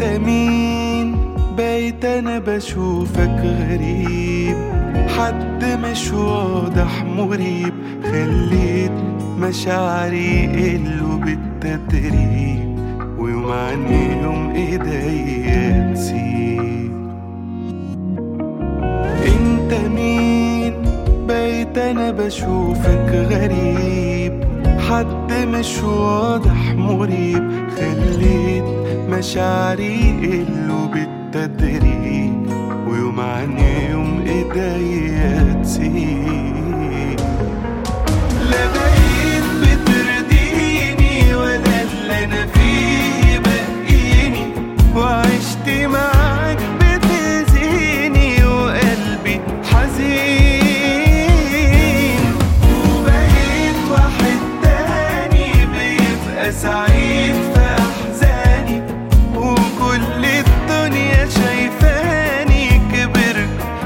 انت مين؟ بقيت انا بشوفك غريب، حد مش واضح مريب، خليت مشاعري يقلوا بالتدريب، ويوم عن يوم ايديا تسيب. انت مين؟ بقيت انا بشوفك غريب، حد مش واضح مريب، خليت مشاعري يقلوا بالتدريج، ويوم عن يوم ايديا تسيب. لا بقيت بترضيني ولا اللي انا فيه بقيني، وعشت معاك بتأذيني وقلبي حزين، وبقيت واحد تاني بيبقى سعيد في احزاني، وكل الدنيا شايفاني كبرت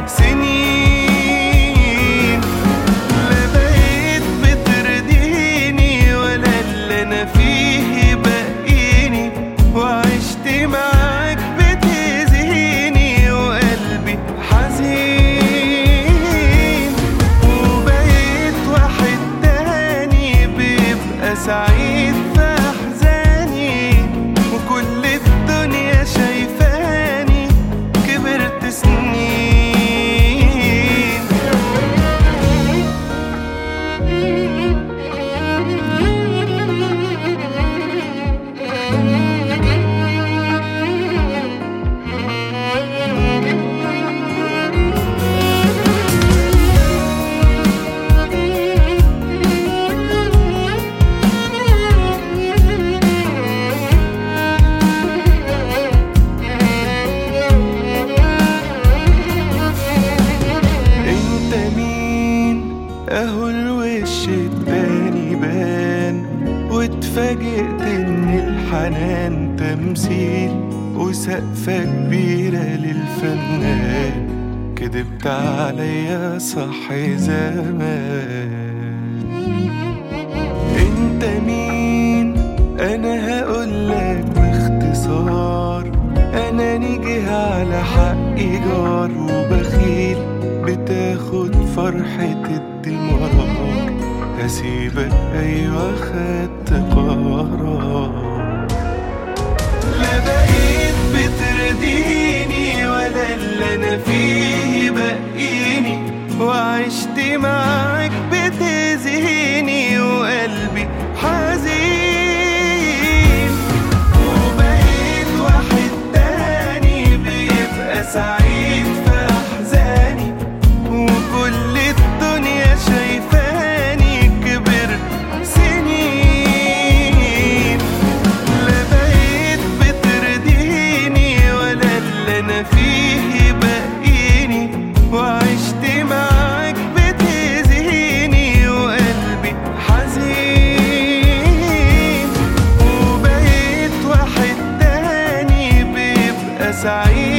سنين. لا بقيت بترضيني ولا اللي انا فيه بقيني، وعشت معاك بتأذيني وقلبي حزين، وبقيت واحد تاني بيبقى سعيد في احزاني، وكل الدنيا شايفاني كبرت سنين. انت مين؟ اهو الوش التاني بان، واتفاجئت ان الحنان تمثيل وسقفة كبيرة للفنان، كدبت عليا صح زمان. انت مين؟ انا هقولك باختصار، انا نيجي على حقي جار وبخيل، بتاخد فرحة الدمار، هسيبك ايوه خدت قرار. لا بقيت بترضيني ولا اللي انا فيه بقيني، وعشت معاك بتأذيني وقلبي حزين، وبقيت واحد تاني بيبقى سعيد في احزاني، وكل الدنيا شايفاني كبرت سنين. لا بقيت بترضيني ولا اللي انا فيه بقيني، وعشت معاك بتأذيني وقلبي حزين، وبقيت واحد تاني بيبقى سعيد